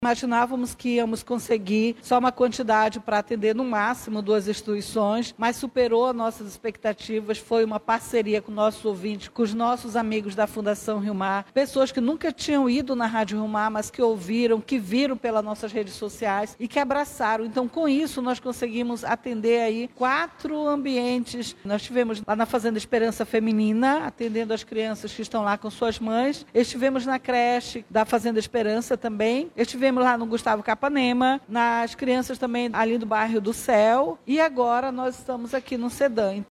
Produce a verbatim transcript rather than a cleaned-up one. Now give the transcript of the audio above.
Imaginávamos que íamos conseguir só uma quantidade para atender no máximo duas instituições, mas superou nossas expectativas. Foi uma parceria com nossos ouvintes, com os nossos amigos da Fundação Rio Mar, pessoas que nunca tinham ido na Rádio Rio Mar, mas que ouviram, que viram pelas nossas redes sociais e que abraçaram. Então, com isso, nós conseguimos atender aí quatro ambientes. Nós tivemos lá na Fazenda Esperança Feminina, atendendo as crianças que estão lá com suas mães. Estivemos na creche da Fazenda Esperança também. Estivemos lá no Gustavo Capanema, nas crianças também ali do bairro do Céu, e agora nós estamos aqui no Sedã.